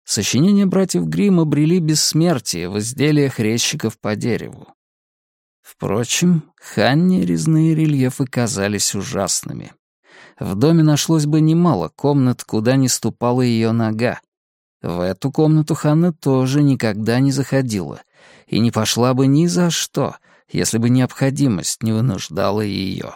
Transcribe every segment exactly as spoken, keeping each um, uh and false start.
Сочинения братьев Гримм обрели бессмертие в изделиях резчиков по дереву. Впрочем, Ханне резные рельефы казались ужасными. В доме нашлось бы немало комнат, куда не ступала ее нога. В эту комнату Ханна тоже никогда не заходила и не пошла бы ни за что, если бы необходимость не вынуждала ее.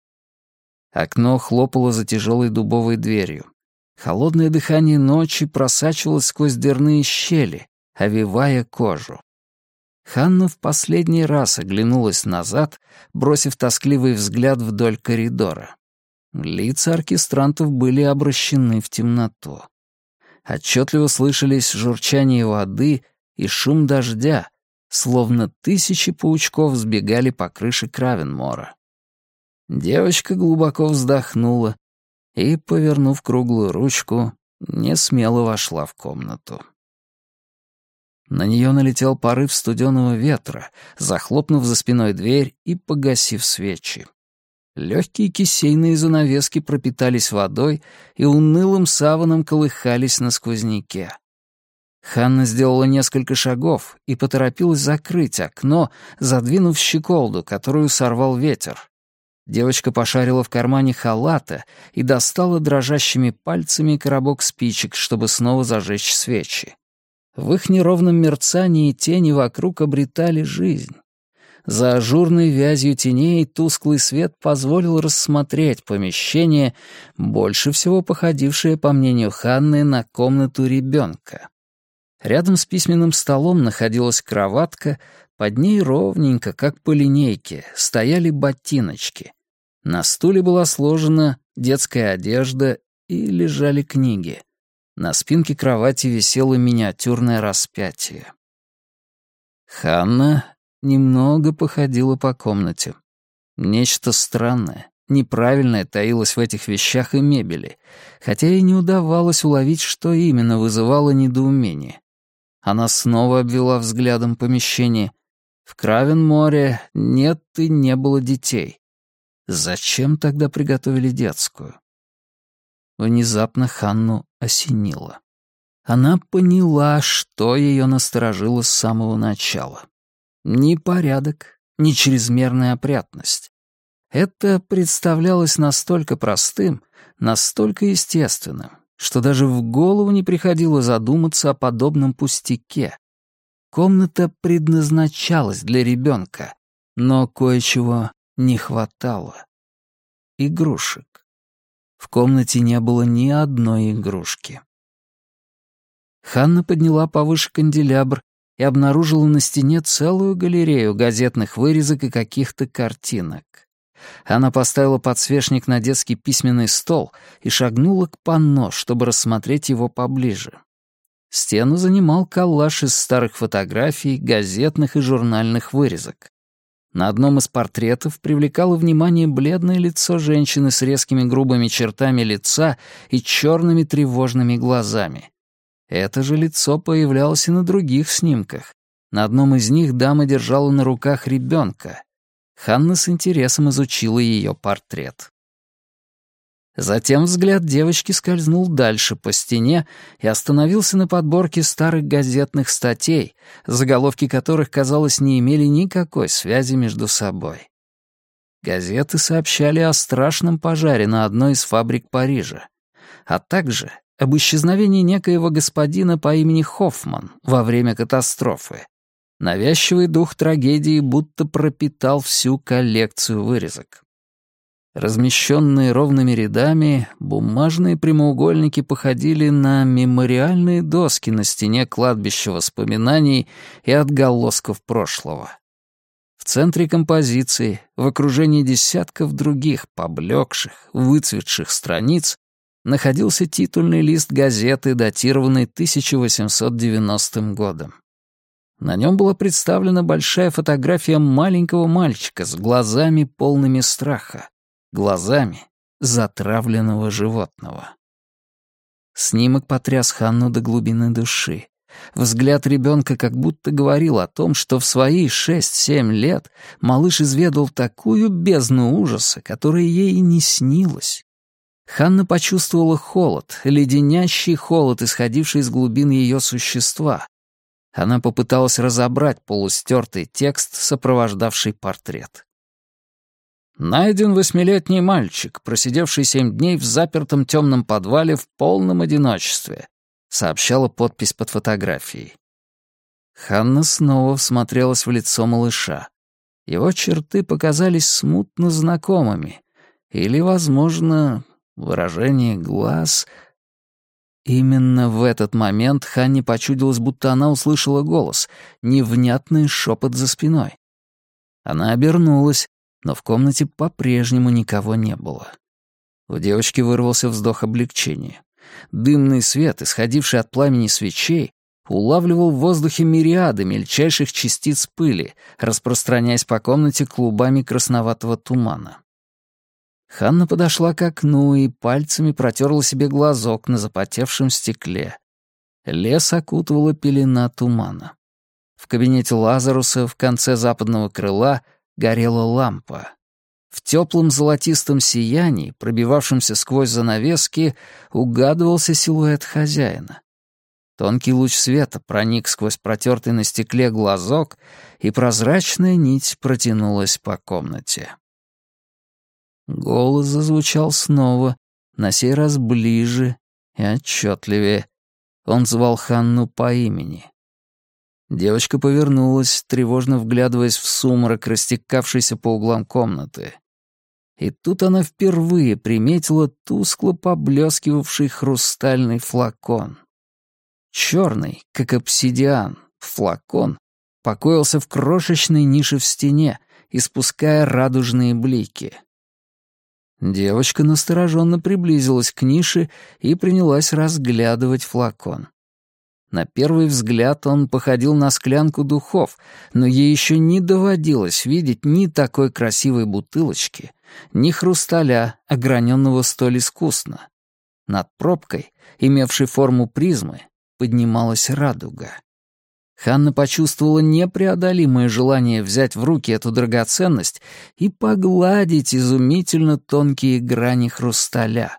Окно хлопало за тяжелой дубовой дверью. Холодное дыхание ночи просачивалось сквозь дверные щели, овевая кожу. Ханна в последний раз оглянулась назад, бросив тоскливый взгляд вдоль коридора. Лица оркестрантов были обращены в темноту. Отчетливо слышались журчание воды и шум дождя, словно тысячи паучков сбегали по крыше Кравенмора. Девочка глубоко вздохнула и, повернув круглую ручку, несмело вошла в комнату. На нее налетел порыв студеного ветра, захлопнув за спиной дверь и погасив свечи. Легкие кисейные занавески пропитались водой и унылым саваном колыхались на сквозняке. Ханна сделала несколько шагов и поторопилась закрыть окно, задвинув щеколду, которую сорвал ветер. Девочка пошарила в кармане халата и достала дрожащими пальцами коробок спичек, чтобы снова зажечь свечи. В их неровном мерцании тени вокруг обретали жизнь. За ажурной вязью теней тусклый свет позволил рассмотреть помещение, больше всего походившее, по мнению Ханны, на комнату ребенка. Рядом с письменным столом находилась кроватка, под ней ровненько, как по линейке, стояли ботиночки. На стуле была сложена детская одежда и лежали книги. На спинке кровати висело миниатюрное распятие. Ханна немного походила по комнате. Нечто странное, неправильное таилось в этих вещах и мебели, хотя ей не удавалось уловить, что именно вызывало недоумение. Она снова обвела взглядом помещение. В Кравенморе нет и не было детей. Зачем тогда приготовили детскую? Внезапно Ханну осенило. Она поняла, что ее насторожило с самого начала. Ни порядок, ни чрезмерная опрятность. Это представлялось настолько простым, настолько естественным, что даже в голову не приходило задуматься о подобном пустяке. Комната предназначалась для ребенка, но кое-чего не хватало. Игрушек. В комнате не было ни одной игрушки. Ханна подняла повыше канделябр и обнаружила на стене целую галерею газетных вырезок и каких-то картинок. Она поставила подсвечник на детский письменный стол и шагнула к панно, чтобы рассмотреть его поближе. Стену занимал коллаж из старых фотографий, газетных и журнальных вырезок. На одном из портретов привлекало внимание бледное лицо женщины с резкими грубыми чертами лица и черными тревожными глазами. Это же лицо появлялось и на других снимках. На одном из них дама держала на руках ребенка. Ханна с интересом изучила ее портрет. Затем взгляд девочки скользнул дальше по стене и остановился на подборке старых газетных статей, заголовки которых, казалось, не имели никакой связи между собой. Газеты сообщали о страшном пожаре на одной из фабрик Парижа, а также об исчезновении некоего господина по имени Хоффман во время катастрофы. Навязчивый дух трагедии будто пропитал всю коллекцию вырезок. Размещенные ровными рядами, бумажные прямоугольники походили на мемориальные доски на стене кладбища воспоминаний и отголосков прошлого. В центре композиции, в окружении десятков других поблекших, выцветших страниц, находился титульный лист газеты, датированный тысяча восемьсот девяностым годом. На нем была представлена большая фотография маленького мальчика с глазами, полными страха, глазами затравленного животного. Снимок потряс Ханну до глубины души. Взгляд ребенка как будто говорил о том, что в свои шесть-семь лет малыш изведал такую бездну ужаса, которая ей и не снилась. Ханна почувствовала холод, леденящий холод, исходивший из глубин ее существа. Она попыталась разобрать полустертый текст, сопровождавший портрет. «Найден восьмилетний мальчик, просидевший семь дней в запертом темном подвале в полном одиночестве», — сообщала подпись под фотографией. Ханна снова всмотрелась в лицо малыша. Его черты показались смутно знакомыми. Или, возможно, выражение глаз... Именно в этот момент Ханне почудилось, будто она услышала голос, невнятный шепот за спиной. Она обернулась, но в комнате по-прежнему никого не было. У девочки вырвался вздох облегчения. Дымный свет, исходивший от пламени свечей, улавливал в воздухе мириады мельчайших частиц пыли, распространяясь по комнате клубами красноватого тумана. Ханна подошла к окну и пальцами протерла себе глазок на запотевшем стекле. Лес окутывала пелена тумана. В кабинете Лазаруса в конце западного крыла горела лампа. В теплом золотистом сиянии, пробивавшемся сквозь занавески, угадывался силуэт хозяина. Тонкий луч света проник сквозь протертый на стекле глазок, и прозрачная нить протянулась по комнате. Голос зазвучал снова, на сей раз ближе и отчетливее. Он звал Ханну по имени. Девочка повернулась, тревожно вглядываясь в сумрак, растекавшийся по углам комнаты. И тут она впервые приметила тускло поблескивавший хрустальный флакон. Черный, как обсидиан, флакон покоился в крошечной нише в стене, испуская радужные блики. Девочка настороженно приблизилась к нише и принялась разглядывать флакон. На первый взгляд он походил на склянку духов, но ей еще не доводилось видеть ни такой красивой бутылочки, ни хрусталя, ограненного столь искусно. Над пробкой, имевшей форму призмы, поднималась радуга. Ханна почувствовала непреодолимое желание взять в руки эту драгоценность и погладить изумительно тонкие грани хрусталя.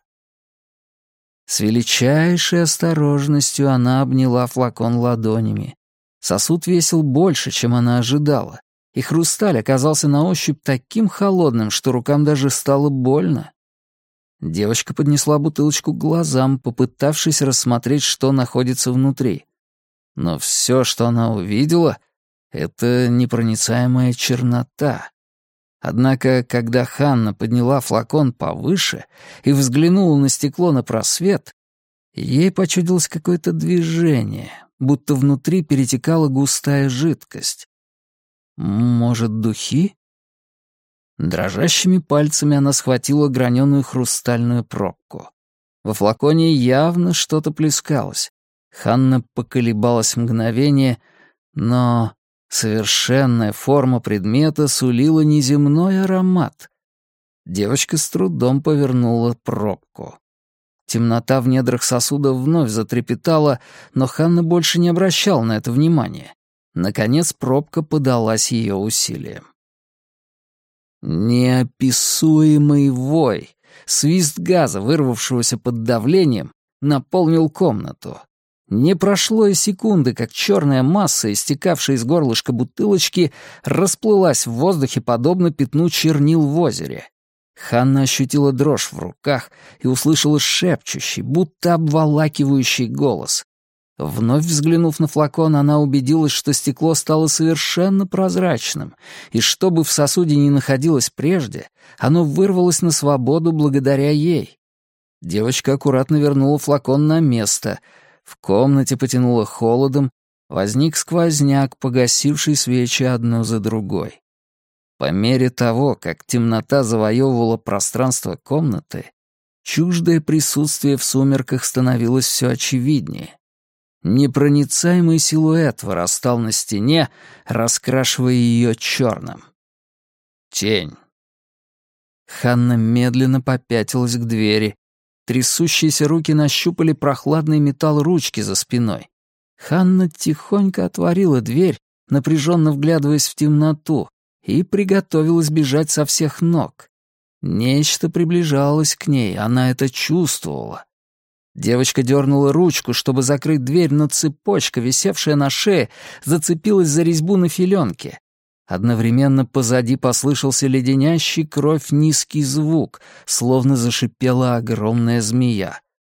С величайшей осторожностью она обняла флакон ладонями. Сосуд весил больше, чем она ожидала, и хрусталь оказался на ощупь таким холодным, что рукам даже стало больно. Девочка поднесла бутылочку к глазам, попытавшись рассмотреть, что находится внутри. Но все, что она увидела, — это непроницаемая чернота. Однако, когда Ханна подняла флакон повыше и взглянула на стекло на просвет, ей почудилось какое-то движение, будто внутри перетекала густая жидкость. Может, духи? Дрожащими пальцами она схватила граненую хрустальную пробку. Во флаконе явно что-то плескалось. Ханна поколебалась мгновение, но совершенная форма предмета сулила неземной аромат. Девочка с трудом повернула пробку. Темнота в недрах сосуда вновь затрепетала, но Ханна больше не обращала на это внимания. Наконец пробка подалась ее усилиям. Неописуемый вой, свист газа, вырвавшегося под давлением, наполнил комнату. Не прошло и секунды, как черная масса, истекавшая из горлышка бутылочки, расплылась в воздухе, подобно пятну чернил в озере. Ханна ощутила дрожь в руках и услышала шепчущий, будто обволакивающий голос. Вновь взглянув на флакон, она убедилась, что стекло стало совершенно прозрачным, и что бы в сосуде ни находилось прежде, оно вырвалось на свободу благодаря ей. Девочка аккуратно вернула флакон на место — в комнате потянуло холодом, возник сквозняк, погасивший свечи одну за другой. По мере того, как темнота завоевывала пространство комнаты, чуждое присутствие в сумерках становилось все очевиднее. Непроницаемый силуэт вырастал на стене, раскрашивая ее черным. Тень. Ханна медленно попятилась к двери. Трясущиеся руки нащупали прохладный металл ручки за спиной. Ханна тихонько отворила дверь, напряженно вглядываясь в темноту, и приготовилась бежать со всех ног. Нечто приближалось к ней, она это чувствовала. Девочка дернула ручку, чтобы закрыть дверь, но цепочка, висевшая на шее, зацепилась за резьбу на филенке. Одновременно позади послышался леденящий кровь низкий звук, словно зашипела огромная змея.